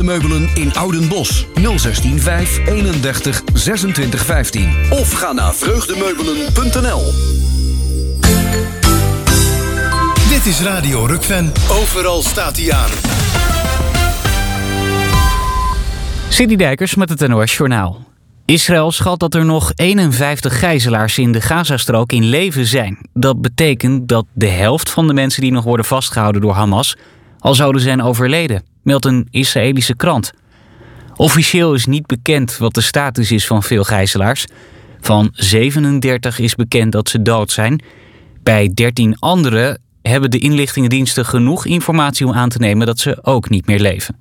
Meubelen in Oudenbosch. 016 5 31 26 15. Of ga naar vreugdemeubelen.nl. Dit is Radio Rukven. Overal staat hij aan. Sidney Dijkers met het NOS Journaal. Israël schat dat er nog 51 gijzelaars in de Gazastrook in leven zijn. Dat betekent dat de helft van de mensen die nog worden vastgehouden door Hamas al zouden zijn overleden, meldt een Israëlische krant. Officieel is niet bekend wat de status is van veel gijzelaars. Van 37 is bekend dat ze dood zijn. Bij 13 anderen hebben de inlichtingendiensten genoeg informatie om aan te nemen dat ze ook niet meer leven.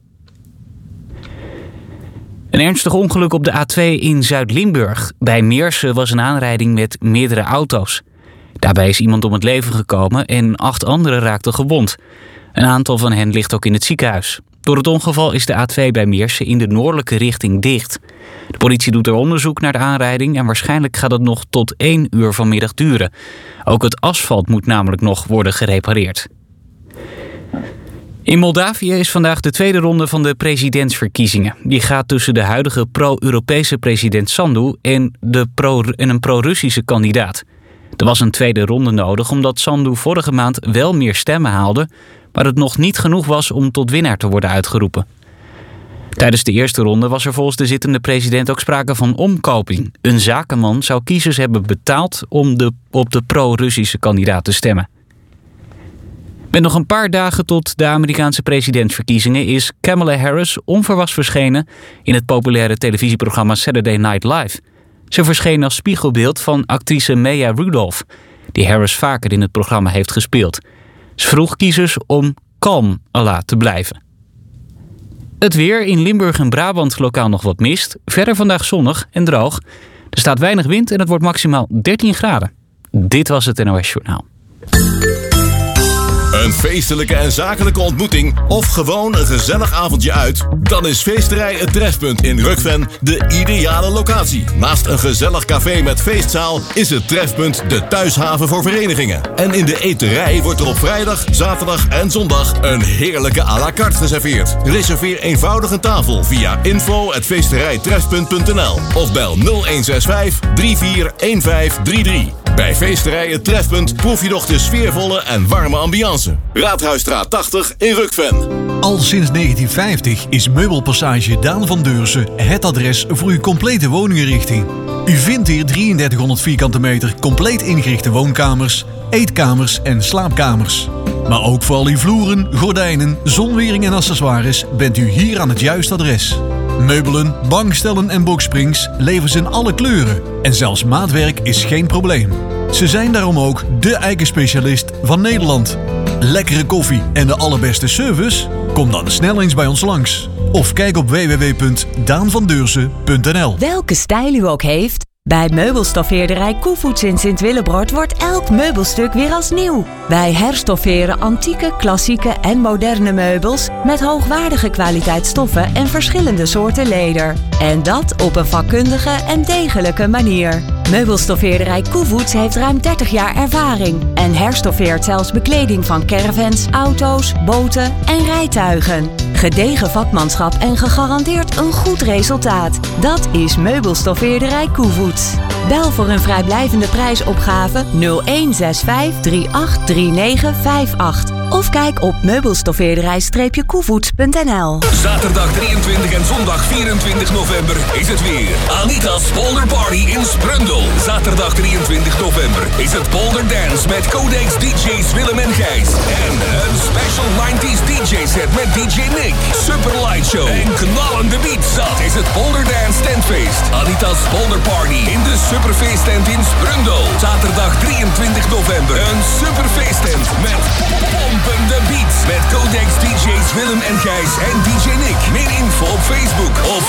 Een ernstig ongeluk op de A2 in Zuid-Limburg. Bij Meersen was een aanrijding met meerdere auto's. Daarbij is iemand om het leven gekomen en 8 anderen raakten gewond. Een aantal van hen ligt ook in het ziekenhuis. Door het ongeval is de A2 bij Meersen in de noordelijke richting dicht. De politie doet er onderzoek naar de aanrijding en waarschijnlijk gaat het nog tot 1 uur vanmiddag duren. Ook het asfalt moet namelijk nog worden gerepareerd. In Moldavië is vandaag de tweede ronde van de presidentsverkiezingen. Die gaat tussen de huidige pro-Europese president Sandu en een pro-Russische kandidaat. Er was een tweede ronde nodig omdat Sandu vorige maand wel meer stemmen haalde, maar het nog niet genoeg was om tot winnaar te worden uitgeroepen. Tijdens de eerste ronde was er volgens de zittende president ook sprake van omkoping. Een zakenman zou kiezers hebben betaald om op de pro-Russische kandidaat te stemmen. Met nog een paar dagen tot de Amerikaanse presidentsverkiezingen is Kamala Harris onverwachts verschenen in het populaire televisieprogramma Saturday Night Live. Ze verscheen als spiegelbeeld van actrice Maya Rudolph, die Harris vaker in het programma heeft gespeeld. Ze vroeg kiezers om kalm te blijven. Het weer: in Limburg en Brabant lokaal nog wat mist. Verder vandaag zonnig en droog. Er staat weinig wind en het wordt maximaal 13 graden. Dit was het NOS Journaal. Een feestelijke en zakelijke ontmoeting of gewoon een gezellig avondje uit? Dan is Feesterij Het Trefpunt in Rukven de ideale locatie. Naast een gezellig café met feestzaal is het Trefpunt de thuishaven voor verenigingen. En in de eterij wordt er op vrijdag, zaterdag en zondag een heerlijke à la carte geserveerd. Reserveer eenvoudig een tafel via info@feesterijtrefpunt.nl of bel 0165 341533. Bij Feesterij Het Trefpunt proef je nog de sfeervolle en warme ambiance. Raadhuisstraat 80 in Rukven. Al sinds 1950 is Meubelpassage Daan van Deursen het adres voor uw complete woninginrichting. U vindt hier 3300 vierkante meter compleet ingerichte woonkamers, eetkamers en slaapkamers. Maar ook voor al uw vloeren, gordijnen, zonwering en accessoires bent u hier aan het juiste adres. Meubelen, bankstellen en boxsprings leveren ze in alle kleuren. En zelfs maatwerk is geen probleem. Ze zijn daarom ook de eikenspecialist van Nederland. Lekkere koffie en de allerbeste service? Kom dan snel eens bij ons langs. Of kijk op www.daanvandeursen.nl. Welke stijl u ook heeft, bij meubelstoffeerderij Koevoets in Sint-Willebrord wordt elk meubelstuk weer als nieuw. Wij herstofferen antieke, klassieke en moderne meubels met hoogwaardige kwaliteitsstoffen en verschillende soorten leder. En dat op een vakkundige en degelijke manier. Meubelstoffeerderij Koevoets heeft ruim 30 jaar ervaring en herstoffeert zelfs bekleding van caravans, auto's, boten en rijtuigen. Gedegen vakmanschap en gegarandeerd een goed resultaat. Dat is Meubelstoffeerderij Koevoets. Bel voor een vrijblijvende prijsopgave 0165 383958. Of kijk op meubelstoffeerderij-koevoets.nl. Zaterdag 23 en zondag 24 november is het weer. Anita's Polder Party in Sprundel. Zaterdag 23 november is het Polder Dance met Codex DJ's Willem en Gijs. En een special 90s DJ set met DJ Nick. Super Light Show en knallende beats. Dat is het Polder Dance Tentfeest. Anita's Polder Party in de Superfeesttent in Sprundel. Zaterdag 23 november. Een superfeesttent met pompende beats. Met Codex DJ's Willem en Gijs en DJ Nick. Meer info op Facebook of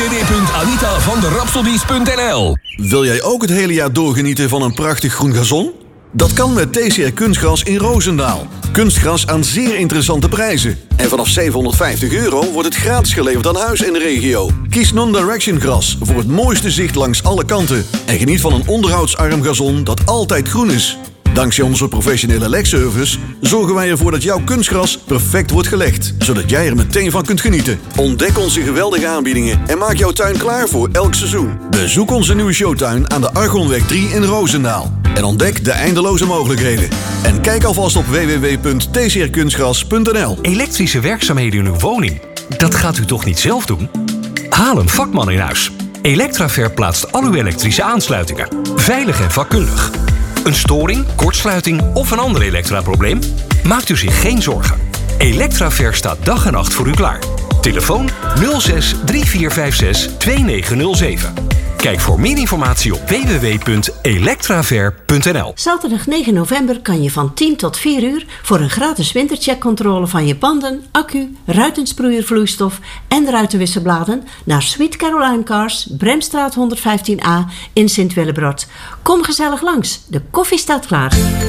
www.anitavanderapsodies.nl. Wil jij ook het hele jaar doorgenieten van een prachtig groen gazon? Dat kan met TCR Kunstgras in Roosendaal. Kunstgras aan zeer interessante prijzen. En vanaf €750 wordt het gratis geleverd aan huis in de regio. Kies Non-Direction Gras voor het mooiste zicht langs alle kanten. En geniet van een onderhoudsarm gazon dat altijd groen is. Dankzij onze professionele legservice zorgen wij ervoor dat jouw kunstgras perfect wordt gelegd, zodat jij er meteen van kunt genieten. Ontdek onze geweldige aanbiedingen en maak jouw tuin klaar voor elk seizoen. Bezoek onze nieuwe showtuin aan de Argonweg 3 in Roosendaal en ontdek de eindeloze mogelijkheden. En kijk alvast op www.tcrkunstgras.nl. Elektrische werkzaamheden in uw woning, dat gaat u toch niet zelf doen? Haal een vakman in huis. Electraver plaatst al uw elektrische aansluitingen. Veilig en vakkundig. Een storing, kortsluiting of een ander elektraprobleem? Maakt u zich geen zorgen. Electraver staat dag en nacht voor u klaar. Telefoon 06 3456 2907. Kijk voor meer informatie op www.electraver.nl. Zaterdag 9 november kan je van 10 tot 4 uur voor een gratis wintercheckcontrole van je banden, accu, ruitensproeiervloeistof en ruitenwisselbladen naar Sweet Caroline Cars, Bremstraat 115A in Sint-Willebrod. Kom gezellig langs, de koffie staat klaar.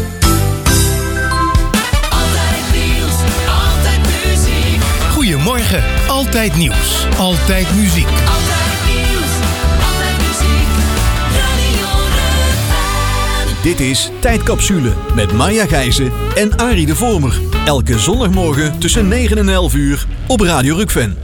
Goedemorgen, altijd nieuws, altijd muziek. Dit is Tijdcapsule met Maya Gijzen en Arie de Vormer. Elke zondagmorgen tussen 9 en 11 uur op Radio Rukven.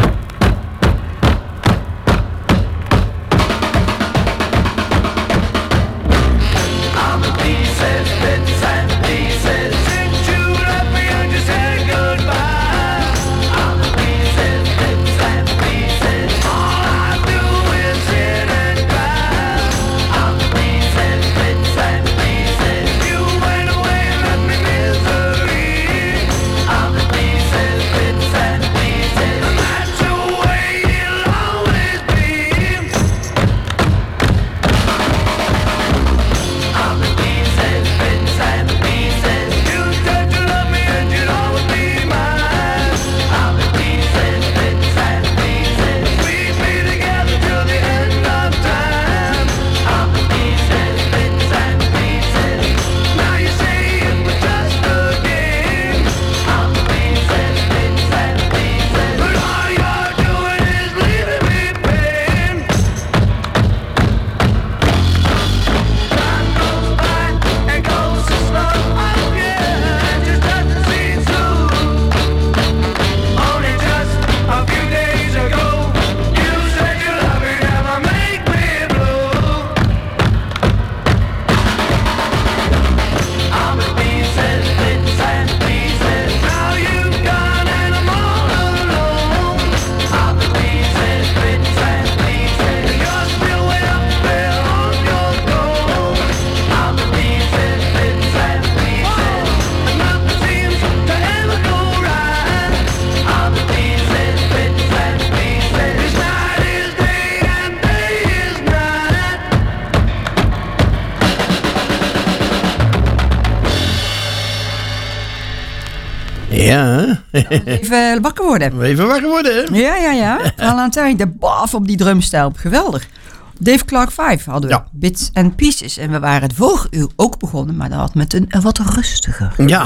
Ja. Even wakker worden. Even wakker worden, hè? Ja. Valentijn, de baf op die drumstijl. Geweldig. Dave Clark 5 hadden we. Ja. Bits and Pieces. En we waren het vorige uur ook begonnen, maar dat had met een wat rustiger. Ja.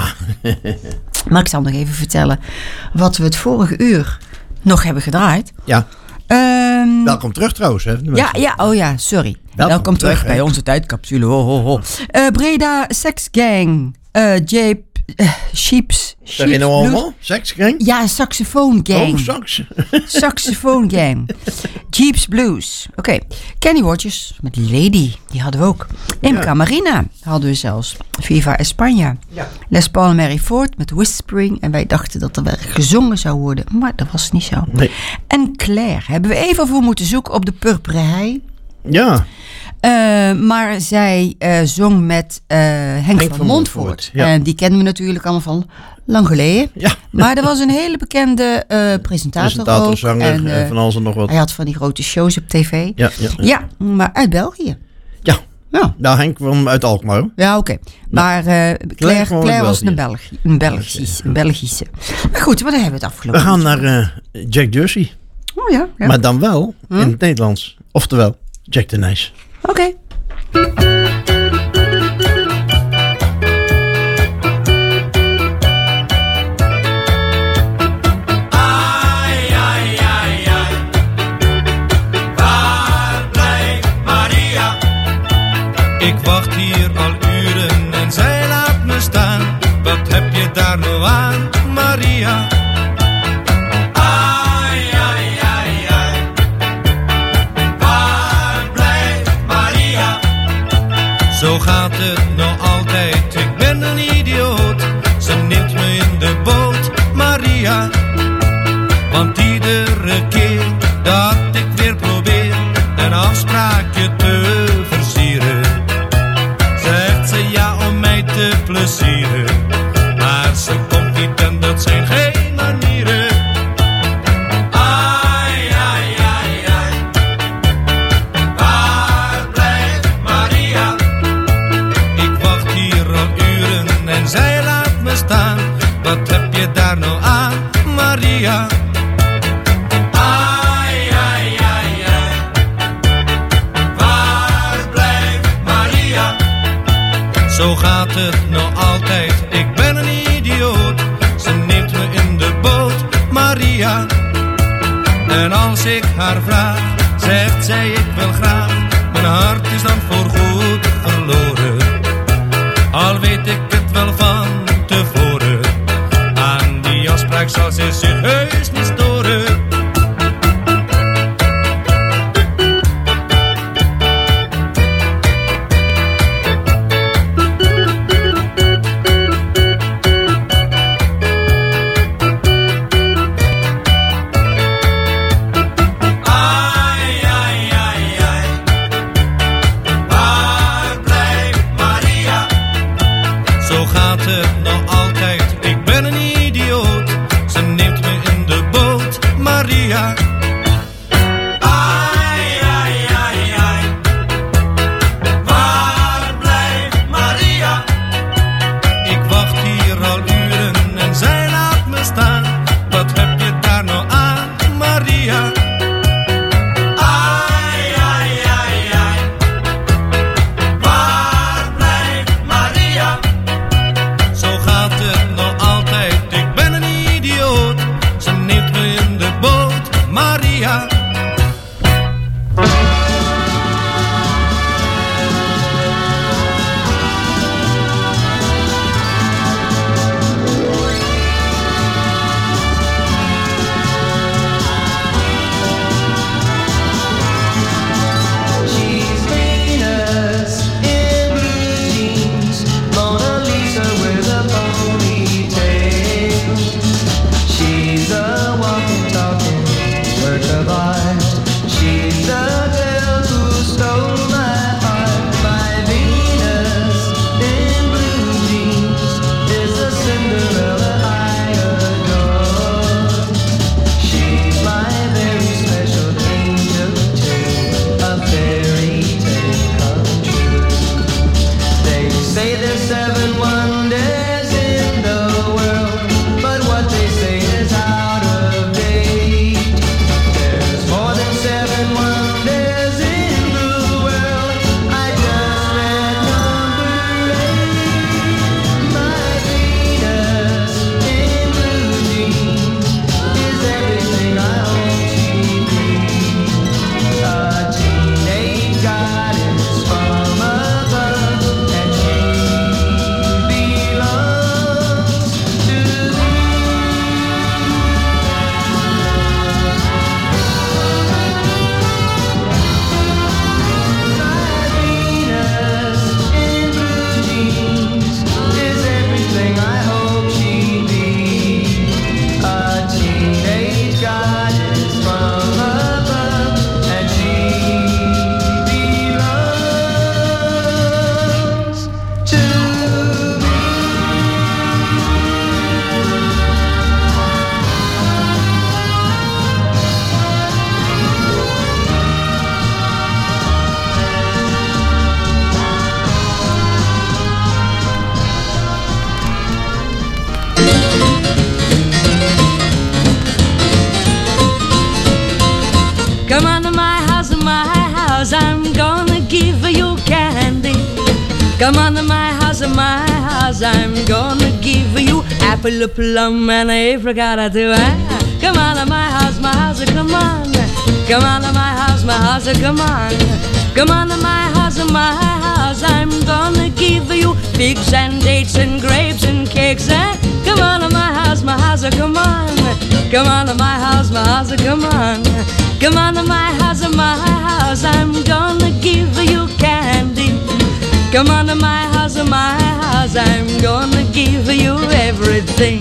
Maar ik zal nog even vertellen wat we het vorige uur nog hebben gedraaid. Ja. Welkom terug trouwens. Hè, sorry. Welkom terug bij onze tijdcapsule. Breda Sex Gang. Sheeps. Zeg je nou allemaal? Sex Gang? Ja, Saxophone Gang. Oh, sax. Saxophone Gang. Jeeps Blues. Oké. Kenny Rogers met Lady. Die hadden we ook. Imca Marina hadden we zelfs. Viva España. Ja. Les Paul en Mary Ford met Whispering. En wij dachten dat er wel gezongen zou worden. Maar dat was niet zo. Nee. En Claire hebben we even voor moeten zoeken op de Purperen Hei. Ja. Maar zij zong met Henk van Montvoort. Ja. En die kennen we natuurlijk allemaal van lang geleden. Ja. Maar er was een hele bekende presentator. Zanger en van alles en nog wat. Hij had van die grote shows op tv. Ja, maar uit België. Ja. Nou, Henk kwam uit Alkmaar. Ja, oké. Maar Claire was een Belgische. Maar goed, wat hebben we het afgelopen? We gaan naar Jack Jersey. Oh ja. Maar dan wel in het Nederlands. Oftewel, Jack the Nice. Oké. Ik wacht hier al uren en zij gaat het nog altijd, ik ben een idioot. Ze neemt me in de boot, Maria. Want iedere keer dat ik weer probeer een afspraakje te versieren, zegt ze ja om mij te plezieren. Maar ze komt niet en dat zijn geen manieren. Ai, ai, ai, ai. Waar blijft Maria? Ik wacht hier al uren en zij laat me staan. Wat heb je daar nou aan, Maria? Ai, ai, ai, ai. Waar blijft Maria? Zo gaat het nog altijd, ik ben een idioot. Ze neemt me in de boot, Maria. En als ik haar vraag, zegt zij ik wil graag. Mijn hart is dan voorgoed verloren, al weet ik het wel van tevoren. Aan die afspraak zal ze zich heus niet storen. Come on to my house, I'm gonna give you apple, a plum, and apricot too. Come on to my house, come on. Come on to my house, come on. Come on to my house, I'm gonna give you figs and dates and grapes and cakes. Come on to my house, come on. Come on to my house, come on. Come on to my house, I'm gonna give you candy. Come on to my house, I'm gonna give you everything.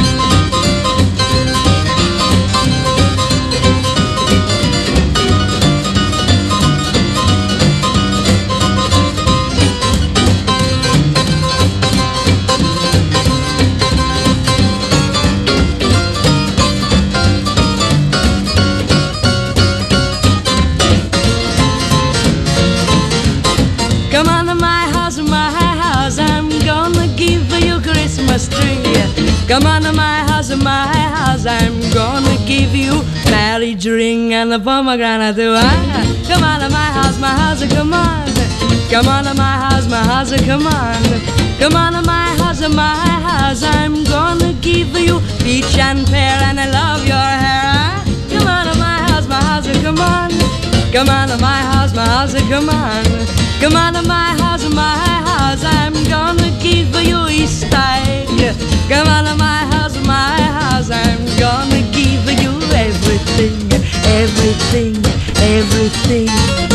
Come on to my house, I'm gonna give you marriage ring and a pomegranate too. Come on to my house, come on. Come on to my house, come on. Come on to my house, I'm gonna give you peach and pear and I love your hair. Come on to my house, come on. Come on to my house, come on. Come on to my house, I'm gonna give you Easter. Come on to my house, I'm gonna give you everything, everything, everything.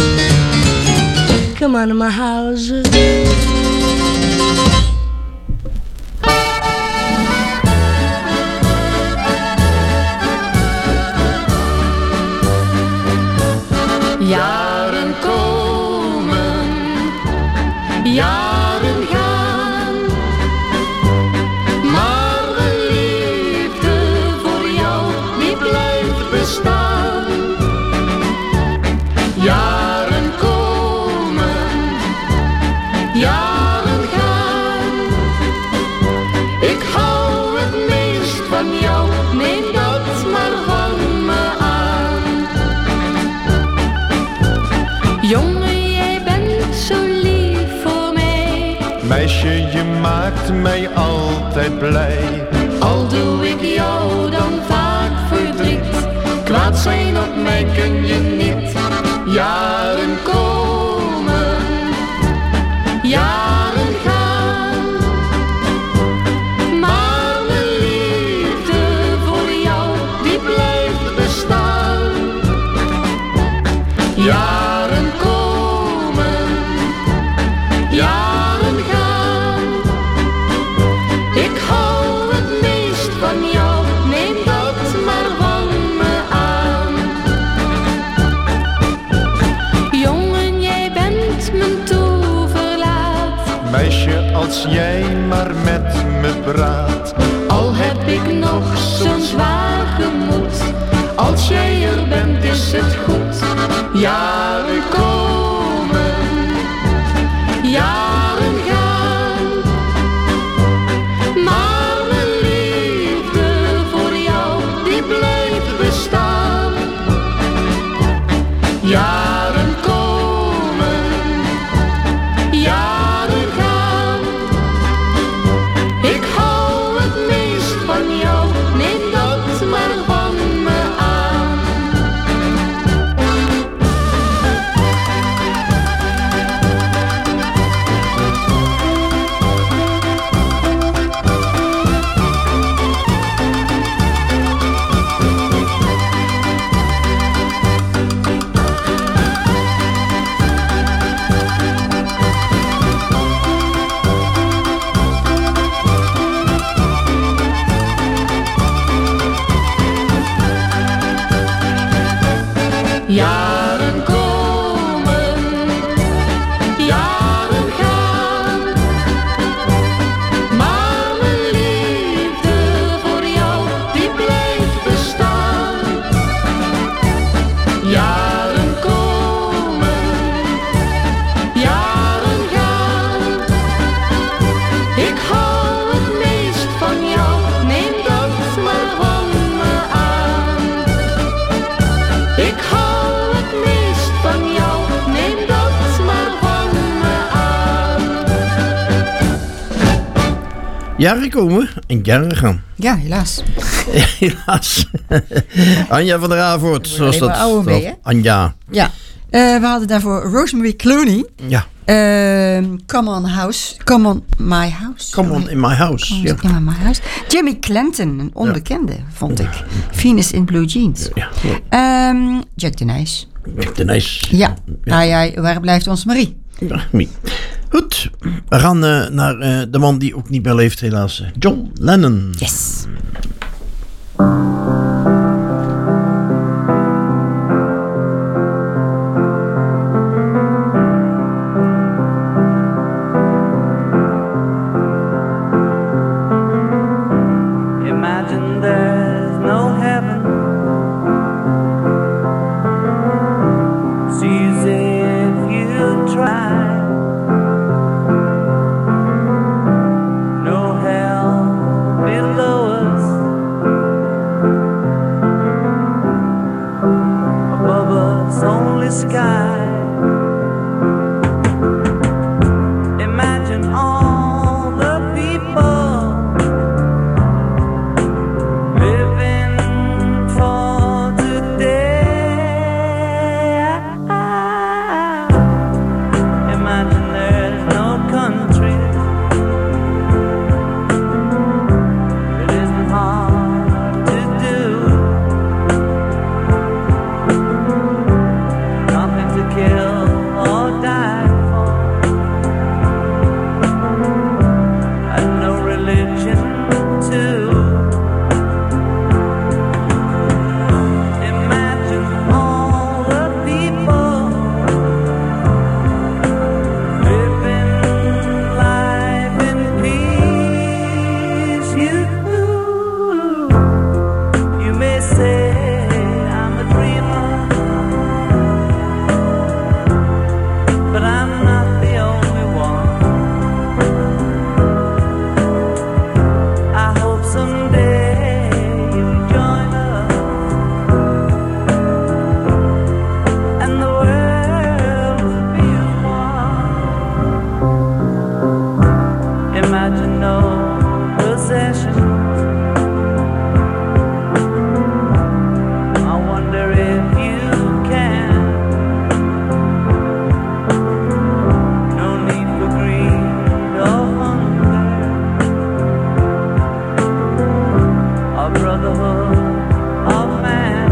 Come on to my house. Jaren komen, jaren gaan, maar een liefde voor jou die blijft bestaan. Jaren komen, jaren gaan, ik hou het meest van jou, neem dat maar van me aan. Jongen, jij bent zo lief voor mij. Meisje, je maakt mij altijd blij. Al doe ik jou dan vaak verdriet, kwaad zijn op mij kun je niet. Jaren komen, jaren gaan, maar mijn liefde voor jou die blijft bestaan. Jaren komen, jaren gaan, ik hou het meest van jou, neem dat maar van me aan. Jongen, jij bent mijn toeverlaat. Meisje, als jij maar met me praat. Al heb ik nog zo'n zwaar gemoed, als jij er bent is het goed. Jaren komen, jaren gaan, maar mijn liefde voor jou die blijft bestaan. Jaren komen, jaren gaan, ik hou het meest van jou, neem dat maar van me aan. Jaren komen, jaren gaan, maar mijn liefde voor jou die blijft bestaan. Jaren komen, jaren gaan, ik hou het meest van jou, neem dat maar van me aan. Ik hou het meest van jou, neem dat maar van me aan. Jaren komen en jaren gaan. Ja, helaas. Helaas. Anja van der Avoort. Zoals dat. Anja. Ja. We hadden daarvoor Rosemary Clooney. Ja. Come on house. Come on my house. Come on in my house. Ja. Come on my house. Jimmy Clanton, een onbekende, vond ik. Venus in Blue Jeans. Ja. Jack de Nijs. Jack de Nijs. Ja. Ai, ai, waar blijft ons Marie? Ja, Marie. Goed, we gaan naar de man die ook niet meer leeft helaas. John Lennon. Yes. Imagine there's no heaven. It's easy if you try. No hell below us. Above us only sky. Imagine all the people living for today. Imagine there's no country. It isn't hard to do. Nothing to kill or die for. And no religion too. Imagine all the people living life in peace. You may say I'm a dreamer, but I'm not the only one. I hope someday you'll join us and the world will be as one. Imagine no possession. I wonder if you can. No need for greed or hunger. A brotherhood of man.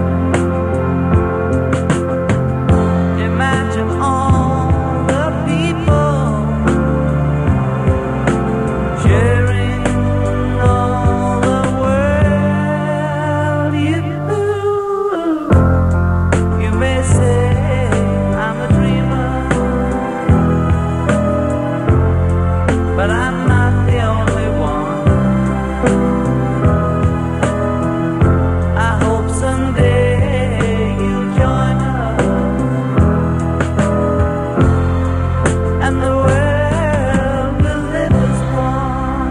Imagine all the people sharing all the world. You may say I'm a dreamer, but I'm not the only one. I hope someday you'll join us and the world will live as one.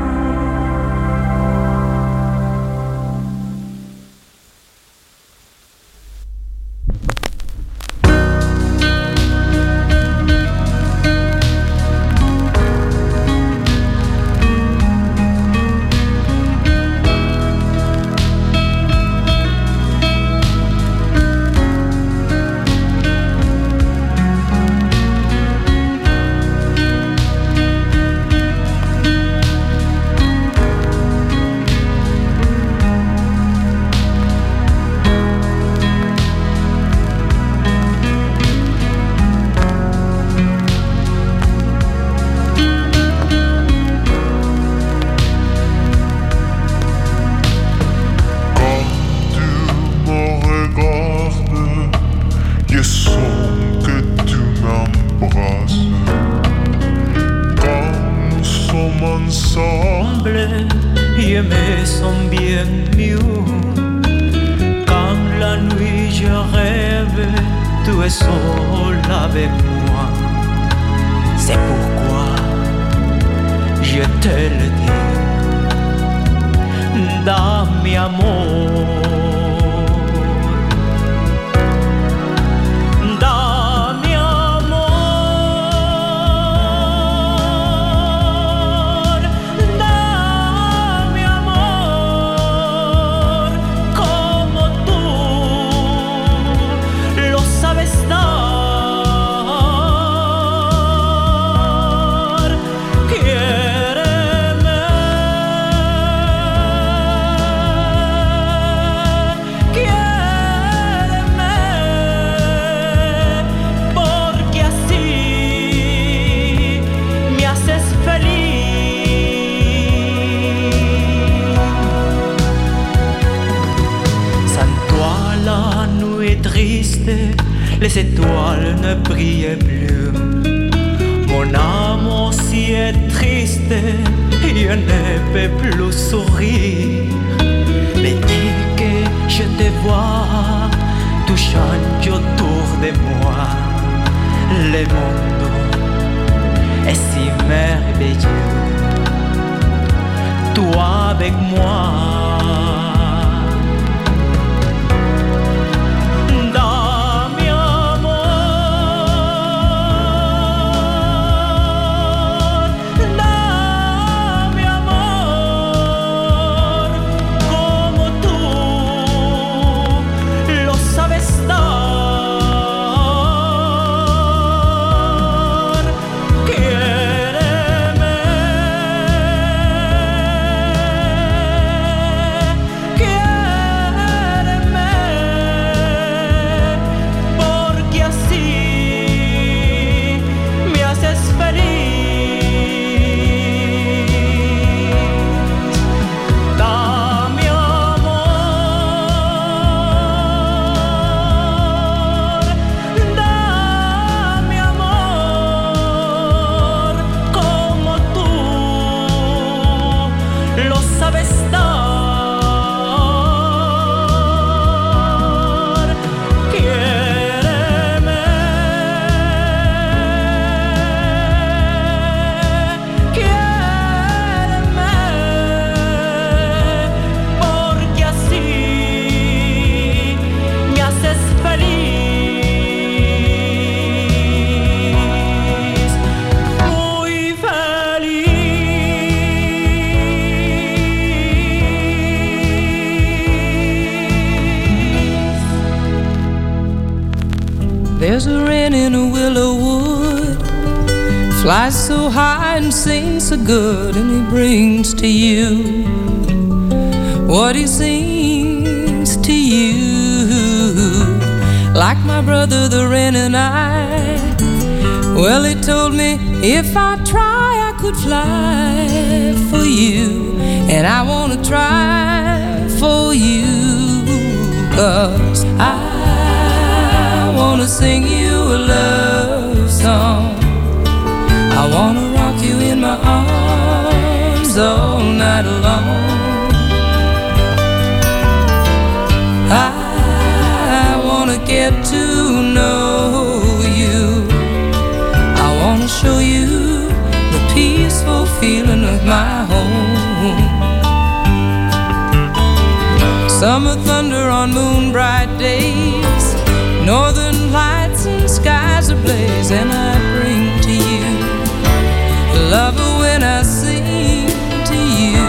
Je sens que tu m'embrasses. Quand nous sommes ensemble, Je me sens bien mieux. Quand la nuit je rêve, tu es seul avec moi. C'est pourquoi je te le dis, dammi amor. Dammi amor, dammi amor, como tú lo sabes dar. Quiéreme est triste, les étoiles ne brillent plus. Mon âme aussi est triste, je ne peux plus sourire. Mais dès que je te vois, tout change autour de moi. Le monde est si merveilleux, toi avec moi. There's a wren in a willow wood, flies so high and sings so good, and he brings to you what he sings to you. Like my brother the wren and I, well, he told me if I try I could fly for you, and I want to try for you, 'cause I wanna sing you a love song. I wanna rock you in my arms all night long. I wanna get to know you. I wanna show you the peaceful feeling of my home. Summer thunder on moon bright days, northern lights and skies ablaze, and I bring to you lover when I sing to you.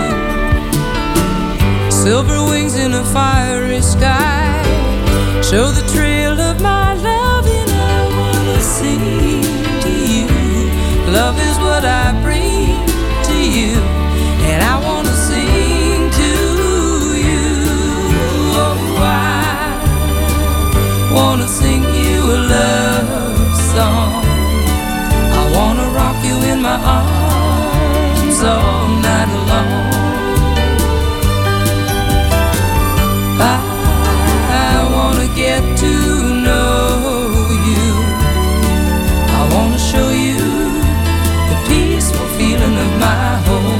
Silver wings in a fiery sky show the trail of my love, and I wanna sing to you. Love is what I bring to you, and I wanna sing to you. Oh, I wanna sing you a love song. I wanna rock you in my arms all night long. I wanna get to know you. I wanna show you the peaceful feeling of my home.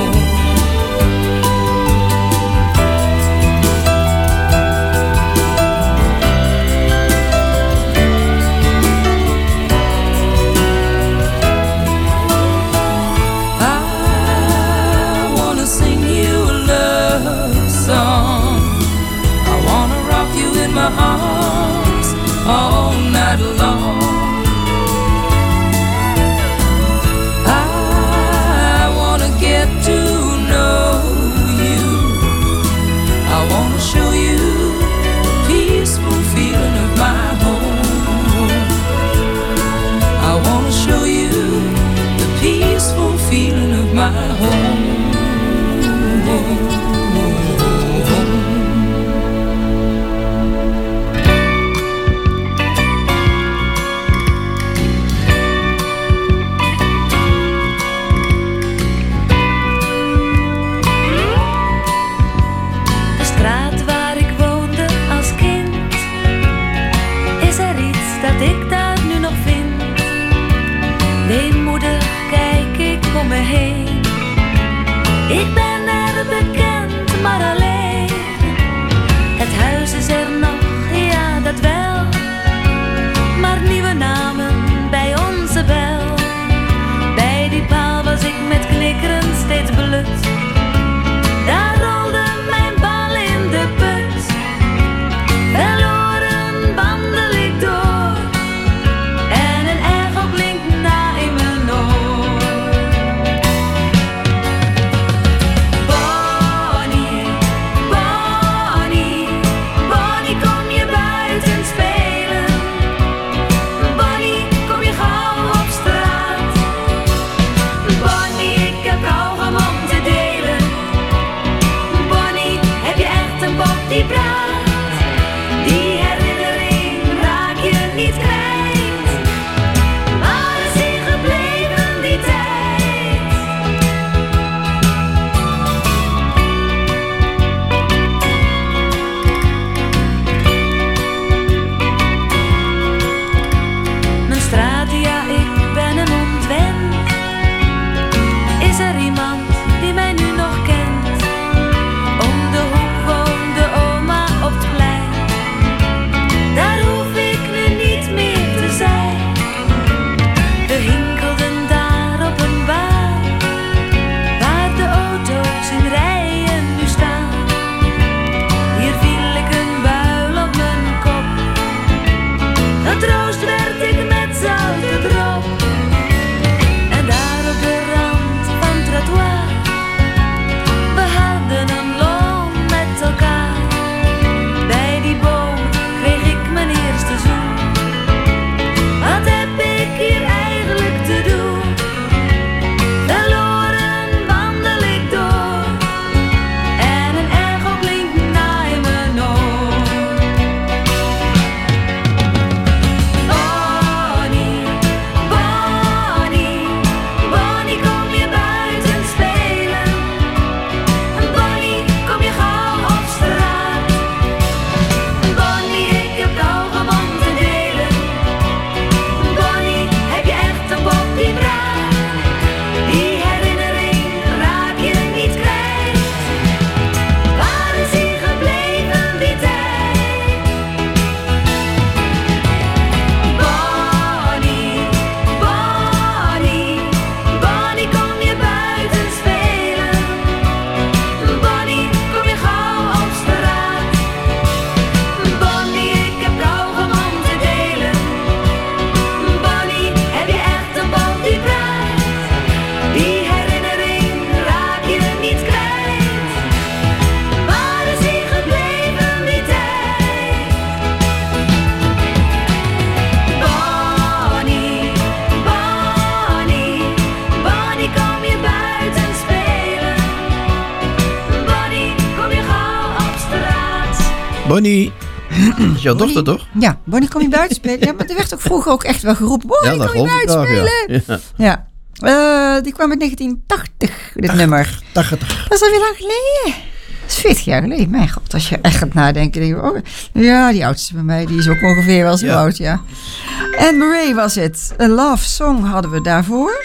My arms all night long. I wanna get to know you. I wanna show you the peaceful feeling of my home. I wanna show you the peaceful feeling of my home. Getroost werd ik met zout erop. En daar op de rand van het trottoir, we hadden een loon met elkaar. Bij die boom kreeg ik mijn eerste zoen. Wat heb ik hier eigenlijk te doen? Verloren wandel ik door en een echo klinkt na in mijn oor. Bonnie, Bonnie, Bonnie, kom je buiten spelen? Bonnie, kom je gauw op straat? Bonnie, ik heb kauwgom om te delen. Bonnie, heb je echt een pop die praat? Die herinnering raak je niet kwijt. Waar is hij gebleven die tijd? Bonnie, Bonnie, Bonnie, kom je buiten spelen? Bonnie, kom je gauw op straat? Bonnie, ik heb kauwgom om te delen. Bonnie, heb je echt een pop die praat? Die herinnering raak je niet kwijt. Waar is hij gebleven die tijd? Bonnie, Bonnie, Bonnie, kom je buiten spelen? Bonnie, kom je gauw op straat? Bonnie. Dat is jouw dochter, toch? Ja, Bonnie, kom je buiten spelen? Ja, maar er werd ook vroeger ook echt wel geroepen. Bonnie, dat kom je geloof ik buiten graag, spelen? ja. Ja. Die kwam in 1980, dit nummer. 80. Dat is alweer lang geleden. Dat is 40 jaar geleden. Mijn god, als je echt gaat nadenken. Denk je, oh, ja, die oudste bij mij, die is ook ongeveer wel zo oud, ja. Anne Murray was het. Een love song hadden we daarvoor.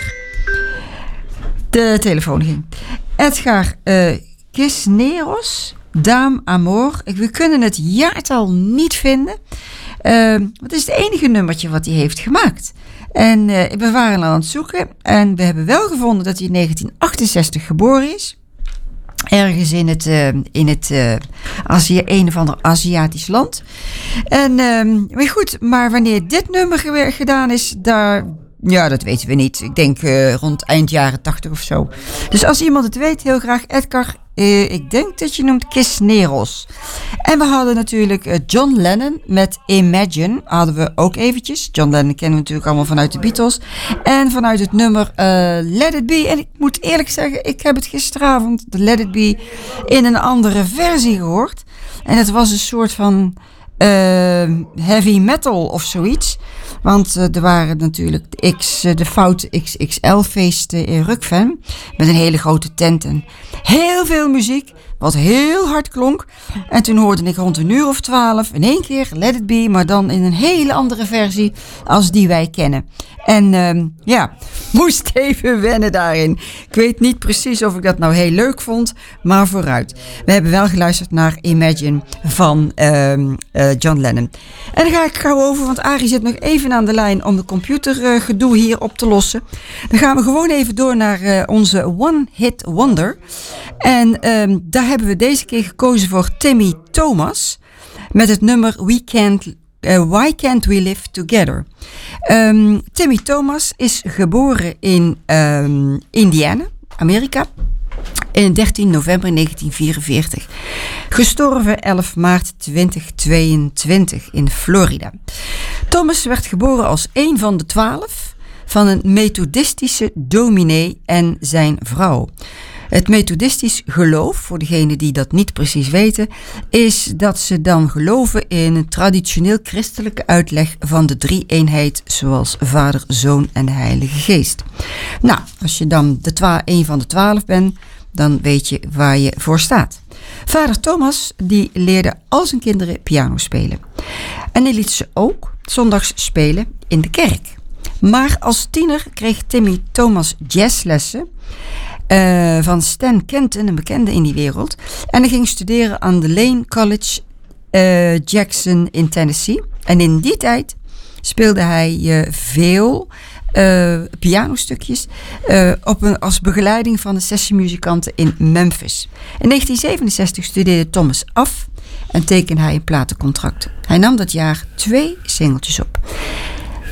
De telefoon ging. Edgar Cisneros, Dame Amor. We kunnen het jaartal niet vinden. Het is het enige nummertje wat hij heeft gemaakt. En we waren aan het zoeken. En we hebben wel gevonden dat hij in 1968 geboren is. Ergens in het een of ander Aziatisch land. En, maar goed, maar wanneer dit nummer gedaan is, ja, dat weten we niet. Ik denk rond eind jaren 80 of zo. Dus als iemand het weet, heel graag Edgar. Ik denk dat je noemt Cisneros. En we hadden natuurlijk John Lennon met Imagine. Hadden we ook eventjes. John Lennon kennen we natuurlijk allemaal vanuit de Beatles. En vanuit het nummer Let It Be. En ik moet eerlijk zeggen, ik heb het gisteravond, de Let It Be, in een andere versie gehoord. En het was een soort van heavy metal of zoiets. Want er waren natuurlijk de Fout XXL-feesten in Rukven. Met een hele grote tent en heel veel muziek. Wat heel hard klonk. En toen hoorde ik rond 11:00 in één keer Let It Be. Maar dan in een hele andere versie als die wij kennen. En moest even wennen daarin. Ik weet niet precies of ik dat nou heel leuk vond. Maar vooruit. We hebben wel geluisterd naar Imagine van John Lennon. En dan ga ik gauw over. Want Arie zit nog even aan de lijn om de computergedoe hier op te lossen. Dan gaan we gewoon even door naar onze One Hit Wonder. En daar hebben we deze keer gekozen voor Timmy Thomas. Met het nummer Why Can't We Live Together. Timmy Thomas is geboren in Indiana, Amerika. In 13 november 1944. Gestorven 11 maart 2022 in Florida. Thomas werd geboren als een van de 12 van een methodistische dominee en zijn vrouw. Het methodistisch geloof, voor degenen die dat niet precies weten, is dat ze dan geloven in een traditioneel christelijke uitleg van de drie-eenheid, zoals Vader, Zoon en de Heilige Geest. Nou, als je dan een van de 12 bent, dan weet je waar je voor staat. Vader Thomas, die leerde al zijn kinderen piano spelen. En hij liet ze ook zondags spelen in de kerk. Maar als tiener kreeg Timmy Thomas jazzlessen van Stan Kenton, een bekende in die wereld. En hij ging studeren aan de Lane College Jackson in Tennessee. En in die tijd speelde hij veel pianostukjes als begeleiding van de sessiemuzikanten in Memphis. In 1967 studeerde Thomas af en tekende hij een platencontract. Hij nam dat jaar 2 singeltjes op.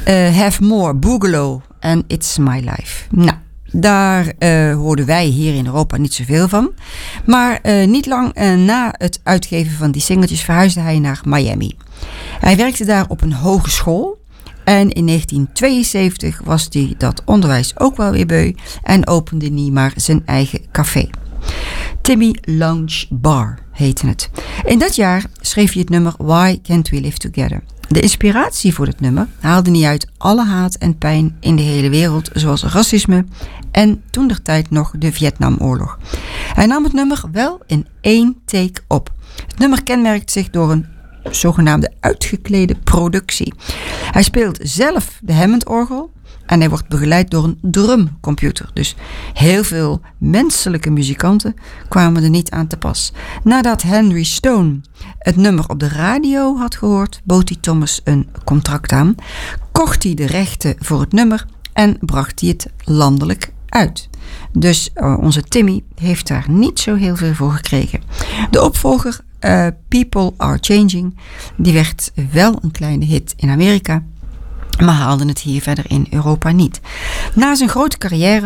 Have More, Boogaloo en It's My Life. Nou, daar hoorden wij hier in Europa niet zoveel van. Maar niet lang na het uitgeven van die singeltjes verhuisde hij naar Miami. Hij werkte daar op een hogeschool. En in 1972 was hij dat onderwijs ook wel weer beu en opende hij maar zijn eigen café. Timmy Lounge Bar heette het. In dat jaar schreef hij het nummer Why Can't We Live Together. De inspiratie voor het nummer haalde hij uit alle haat en pijn in de hele wereld, zoals racisme en toentertijd nog de Vietnamoorlog. Hij nam het nummer wel in 1 take op. Het nummer kenmerkt zich door een zogenaamde uitgeklede productie. Hij speelt zelf de Hammond-orgel en hij wordt begeleid door een drumcomputer. Dus heel veel menselijke muzikanten kwamen er niet aan te pas. Nadat Henry Stone het nummer op de radio had gehoord, bood hij Thomas een contract aan, kocht hij de rechten voor het nummer en bracht hij het landelijk uit. Dus onze Timmy heeft daar niet zo heel veel voor gekregen. De opvolger People Are Changing, die werd wel een kleine hit in Amerika, maar haalde het hier verder in Europa niet. Na zijn grote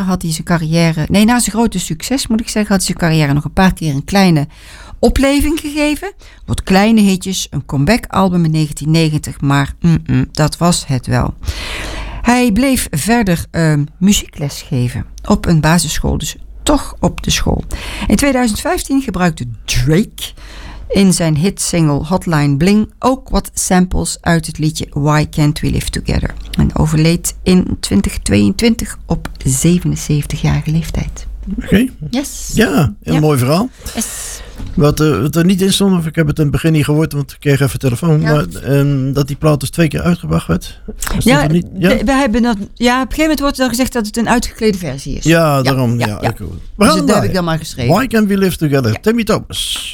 succes moet ik zeggen, had hij zijn carrière nog een paar keer een kleine opleving gegeven. Wat kleine hitjes, een comeback album in 1990, maar dat was het wel. Hij bleef verder muziekles geven op een basisschool, dus toch op de school. In 2015 gebruikte Drake in zijn hitsingle Hotline Bling ook wat samples uit het liedje Why Can't We Live Together. En overleed in 2022 op 77-jarige leeftijd. Oké. Yes. Ja, heel mooi verhaal. Yes. Wat er niet in stond, of ik heb het in het begin niet gehoord, want ik kreeg even telefoon, maar dat die plaat dus 2 keer uitgebracht werd. Ja, we hebben dat. Ja, op een gegeven moment wordt er gezegd dat het een uitgeklede versie is. Ja, daarom. Ja. Dus dat heb ik dan maar geschreven. Why Can't We Live Together? Timmy Thomas.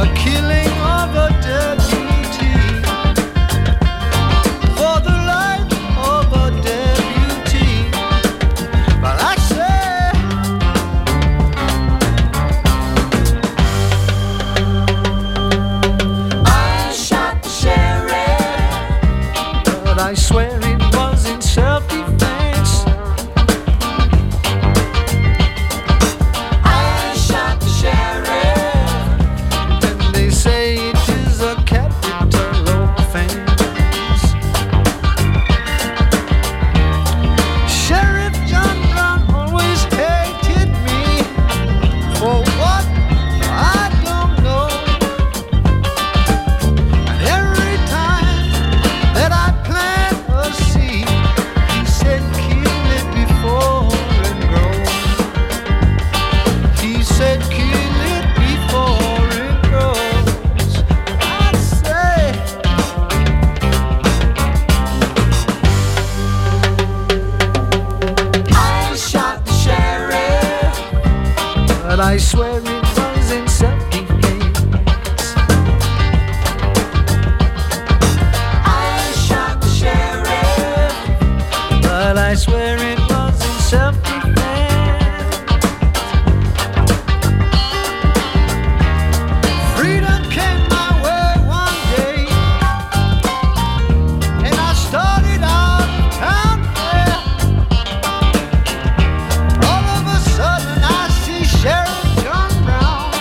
the killing of a deputy, for the life of a deputy. But I say, I shot the sheriff, but I swear it was in self-defense. I shot the sheriff, and they say it is a capital offense. Sheriff John Brown always hated me for what I don't know. And every time that I plant a seed, he said kill it before it grows. He said kill it before it grows. I say, I shot the sheriff, but I swear it was in self-defense. I shot the sheriff, but I swear it was in self-defense. Freedom came my way one day, and I started out of town there. All of a sudden I see Sheriff John Brown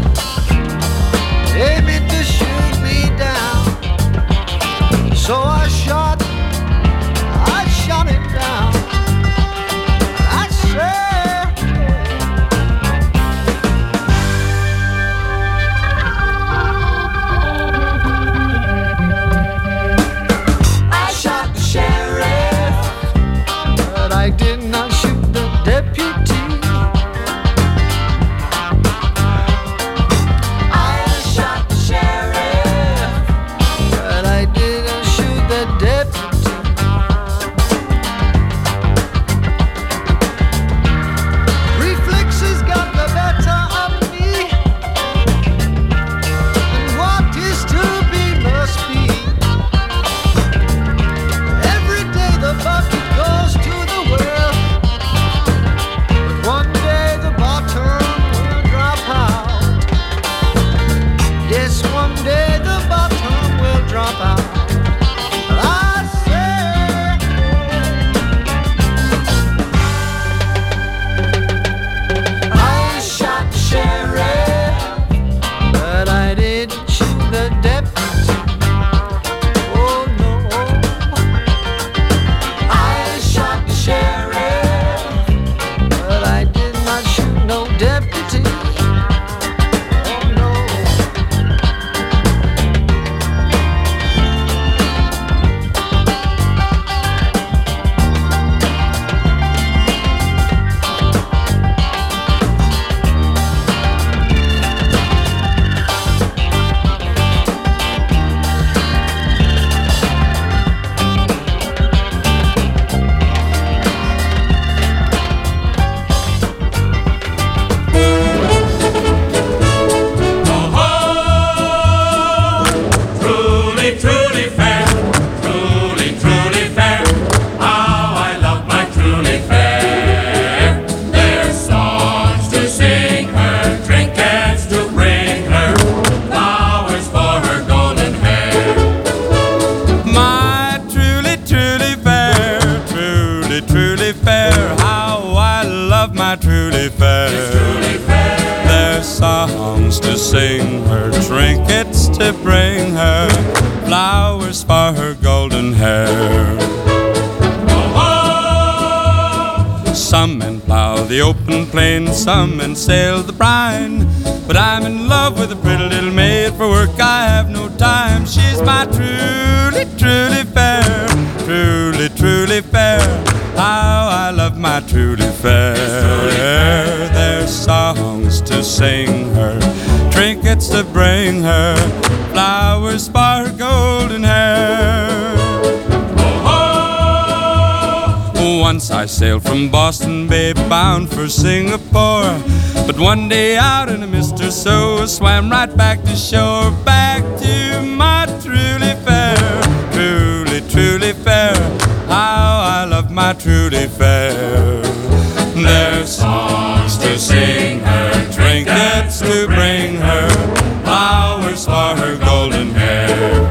aiming to shoot me down. So I shot him down. I said, I shot the sheriff, but I did not shoot the deputy. I shot the sheriff, but I didn't shoot the deputy. Reflexes got the better of me, and what is to be must be. Every day the bucket goes to the well, but one day the bottom will drop out. Yes, one day the bottom will drop out. I say, I shot the sheriff, but I didn't shoot the deputy. Oh no, I shot the sheriff, but I did not shoot no deputy. Oh no. Truly, truly fair, truly, truly fair. How I love my truly fair. There's songs to sing her, trinkets to bring her, flowers for her golden hair. My truly, truly fair, truly, truly fair. How I love my truly fair. There's songs to sing her, trinkets to bring her, flowers for her golden hair. Some men plow the open plain, some men sail the brine, but I'm in love with a pretty little maid. For work I have no time. She's my truly, truly fair, truly, truly fair. How I love my truly fair. There's songs to sing her, trinkets to bring her, flowers for her golden hair. Once I sailed from Boston Bay bound for Singapore. But one day out in a mist or so, swam right back to shore, back to my truly fair, truly, truly fair. How I love my truly fair. There's songs to sing her, trinkets to bring her, flowers for her golden hair.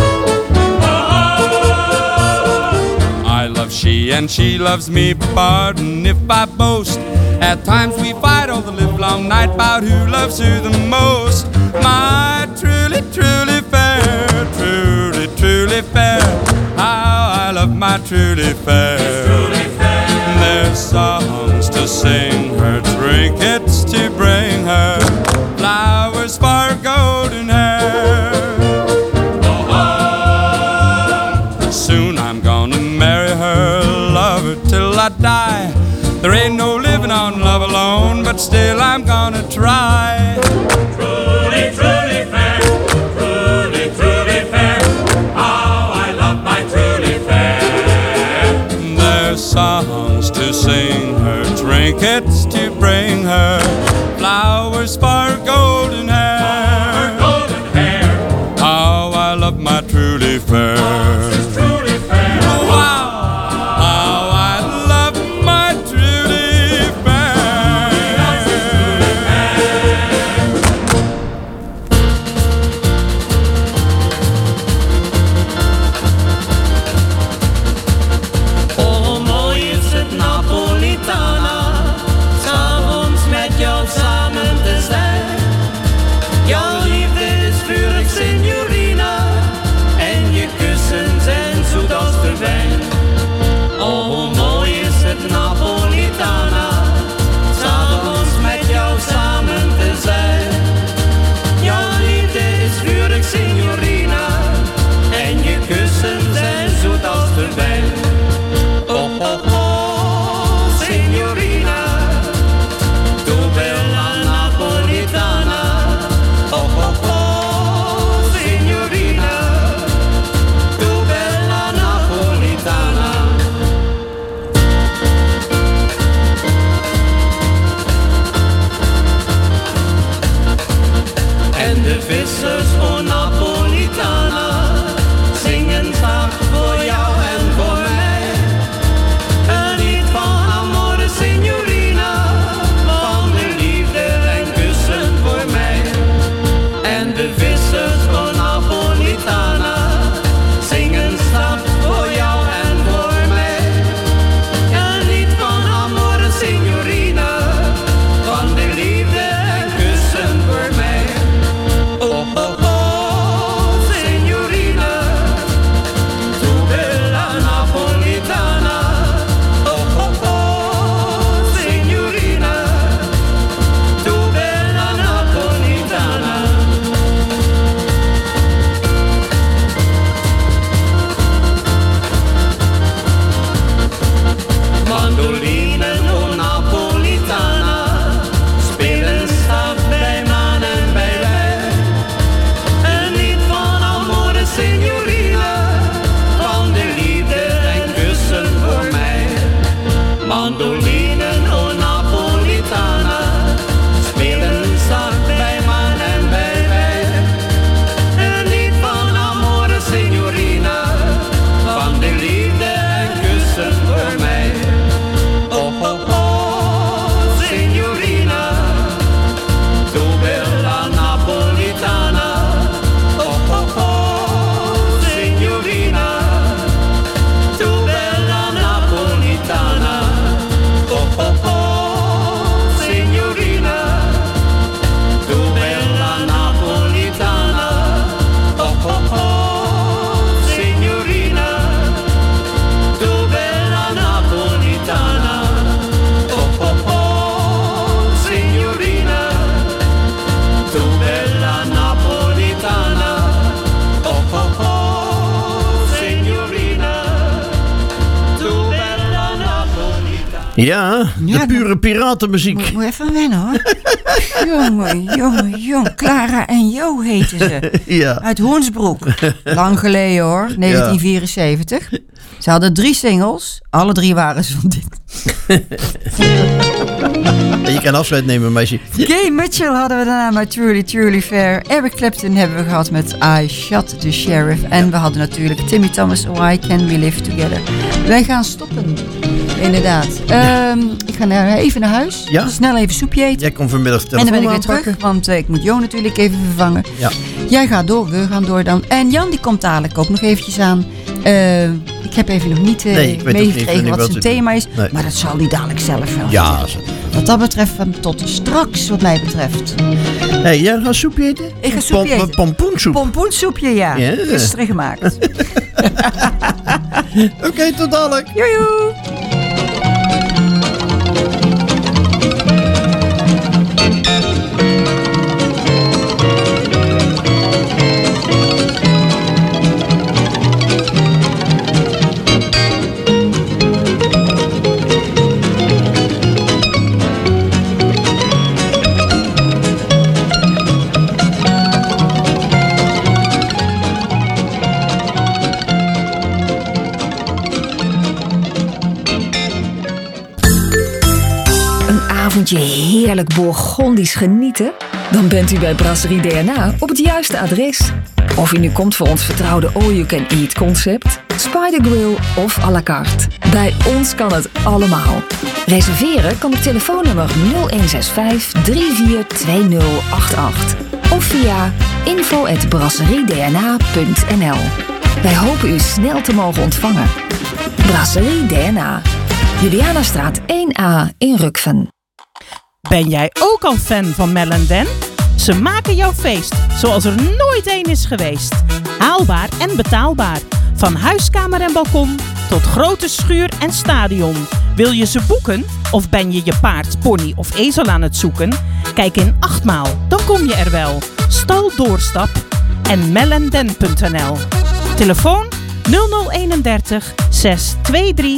I love she and she loves me, pardon if I boast. At times we fight all the livelong night about who loves who the most. My truly, truly fair, truly, truly fair. How I love my truly fair. There's songs to sing her, trinkets to bring her, flowers for her golden hair. Soon I'm gonna marry her, love her till I die. There ain't no living on love alone, but still I'm gonna try. Truly, truly fair, truly, truly fair. How I love my truly fair. There's songs to sing her, trinkets to bring her, flowers for her golden hair. How I love my truly fair. Oh, oh, oh. Ja, de pure piratenmuziek. Moet even wennen hoor. Jongen. Clara en Jo heten ze. Ja. Uit Hoornsbroek. Lang geleden hoor, 1974. Ze hadden 3 singles. Alle 3 waren ze van dit. Je kan afscheid nemen, meisje. Gay Mitchell hadden we daarna met Truly Fair. Eric Clapton hebben we gehad met I Shot the Sheriff. En we hadden natuurlijk Timmy Thomas, Why Can't We Live Together. Wij gaan stoppen. Inderdaad. Ik ga even naar huis. Ja? Snel even soepje eten. Jij komt vanmiddag de telefoon en dan ben ik weer aanpakken. terug, want ik moet Jo natuurlijk even vervangen. Ja. Jij gaat door, we gaan door dan. En Jan die komt dadelijk ook nog eventjes aan. Ik heb even nog niet meegekregen wat zijn thema is. Nee. Maar dat zal hij dadelijk zelf wel Ja. vertellen. Wat dat betreft, tot straks wat mij betreft. Hey, jij gaat soepje eten? Ik ga soepje eten. Pompoensoep. Pompoensoepje, ja. Gisteren gemaakt. Oké, tot dadelijk. Joejoe. Avondje heerlijk Bourgondisch genieten? Dan bent u bij Brasserie DNA op het juiste adres. Of u nu komt voor ons vertrouwde all-you-can-eat concept, Spider Grill of à la carte. Bij ons kan het allemaal. Reserveren kan op telefoonnummer 0165 342088 of via info@brasseriedna.nl. Wij hopen u snel te mogen ontvangen. Brasserie DNA. Julianastraat 1A in Rukven. Ben jij ook al fan van Mel & Dan? Ze maken jouw feest zoals er nooit één is geweest. Haalbaar en betaalbaar. Van huiskamer en balkon tot grote schuur en stadion. Wil je ze boeken? Of ben je je paard, pony of ezel aan het zoeken? Kijk in 8 maal, dan kom je er wel. Stal Doorstap en melandan.nl. Telefoon 0031 623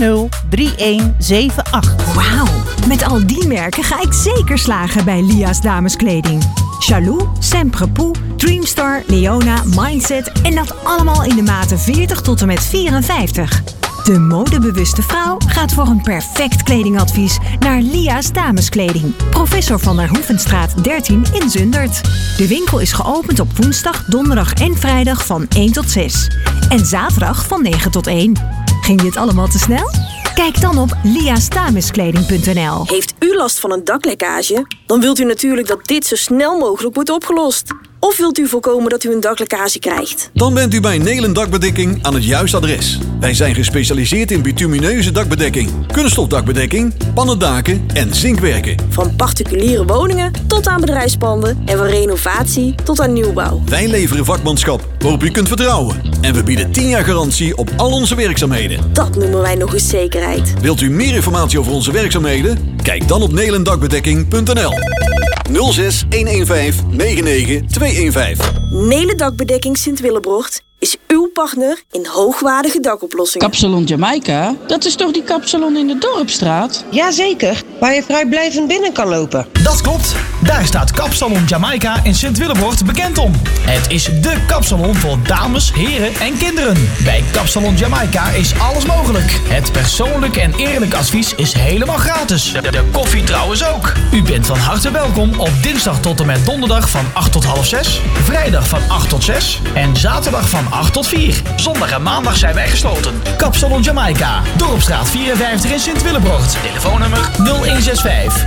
103178. Wauw, met al die merken ga ik zeker slagen bij Lia's dameskleding. Chalou, Sempre-Pou, Dreamstar, Leona, Mindset en dat allemaal in de maten 40 tot en met 54. De modebewuste vrouw gaat voor een perfect kledingadvies naar Lia's dameskleding. Professor van der Hoevenstraat 13 in Zundert. De winkel is geopend op woensdag, donderdag en vrijdag van 1 tot 6. En zaterdag van 9 tot 1. Ging dit allemaal te snel? Kijk dan op liasdameskleding.nl. Heeft u last van een daklekkage? Dan wilt u natuurlijk dat dit zo snel mogelijk wordt opgelost. Of wilt u voorkomen dat u een daklekkage krijgt? Dan bent u bij Nelen Dakbedekking aan het juiste adres. Wij zijn gespecialiseerd in bitumineuze dakbedekking, kunststofdakbedekking, pannendaken en zinkwerken. Van particuliere woningen tot aan bedrijfspanden en van renovatie tot aan nieuwbouw. Wij leveren vakmanschap waarop u kunt vertrouwen. En we bieden 10 jaar garantie op al onze werkzaamheden. Dat noemen wij nog eens zekerheid. Wilt u meer informatie over onze werkzaamheden? Kijk dan op nelendakbedekking.nl 06 115 99 215. Nelen Dakbedekking Sint-Willebrocht is uw partner in hoogwaardige dakoplossingen. Kapsalon Jamaica? Dat is toch die kapsalon in de Dorpstraat? Jazeker, waar je vrijblijvend binnen kan lopen. Dat klopt. Daar staat Kapsalon Jamaica in Sint-Willebrocht bekend om. Het is dé kapsalon voor dames, heren en kinderen. Bij Kapsalon Jamaica is alles mogelijk. Het persoonlijk en eerlijk advies is helemaal gratis. De koffie trouwens ook. U bent van harte welkom op dinsdag tot en met donderdag van 8 tot half 6. Vrijdag van 8 tot 6. En zaterdag van 8 tot 4. Zondag en maandag zijn wij gesloten. Kapsalon Jamaica. Dorpstraat 54 in Sint-Willebrocht. Telefoonnummer 0165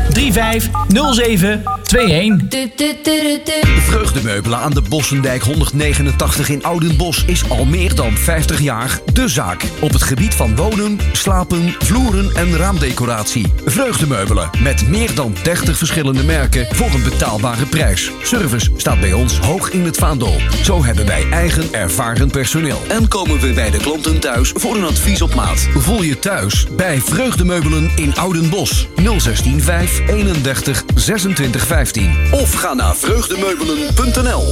3507 21. Vreugdemeubelen aan de Bossendijk 189 in Oudenbosch is al meer dan 50 jaar de zaak. Op het gebied van wonen, slapen, vloeren en raamdecoratie. Vreugdemeubelen met meer dan 30 verschillende merken voor een betaalbare prijs. Service staat bij ons hoog in het vaandel. Zo hebben wij eigen ervaren personeel. En komen we bij de klanten thuis voor een advies op maat. Voel je thuis bij Vreugdemeubelen in Oudenbosch 016 31 26 15. Of ga naar vreugdemeubelen.nl.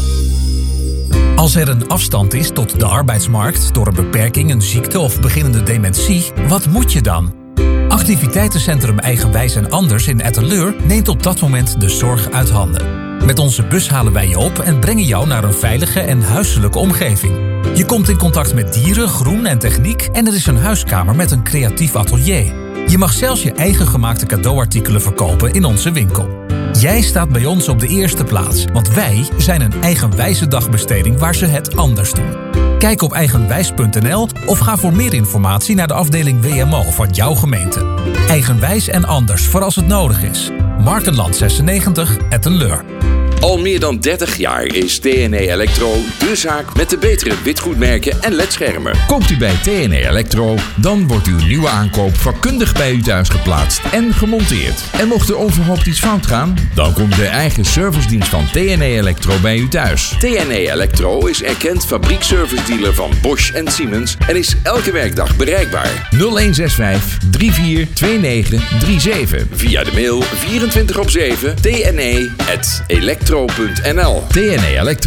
Als er een afstand is tot de arbeidsmarkt door een beperking, een ziekte of beginnende dementie, wat moet je dan? Activiteitencentrum Eigenwijs en Anders in Etteleur neemt op dat moment de zorg uit handen. Met onze bus halen wij je op en brengen jou naar een veilige en huiselijke omgeving. Je komt in contact met dieren, groen en techniek en er is een huiskamer met een creatief atelier. Je mag zelfs je eigen gemaakte cadeauartikelen verkopen in onze winkel. Jij staat bij ons op de eerste plaats, want wij zijn een eigenwijze dagbesteding waar ze het anders doen. Kijk op eigenwijs.nl of ga voor meer informatie naar de afdeling WMO van jouw gemeente. Eigenwijs en anders voor als het nodig is. Markenland 96, Ettenleur. Al meer dan 30 jaar is TNE Electro de zaak met de betere witgoedmerken en ledschermen. Koopt u bij TNE Electro, dan wordt uw nieuwe aankoop vakkundig bij u thuis geplaatst en gemonteerd. En mocht er onverhoopt iets fout gaan, dan komt de eigen servicedienst van TNE Electro bij u thuis. TNE Electro is erkend fabriekservice-dealer van Bosch en Siemens en is elke werkdag bereikbaar. 0165 342937. Via de mail 24/7 tne@electro.nl. TNE Electro.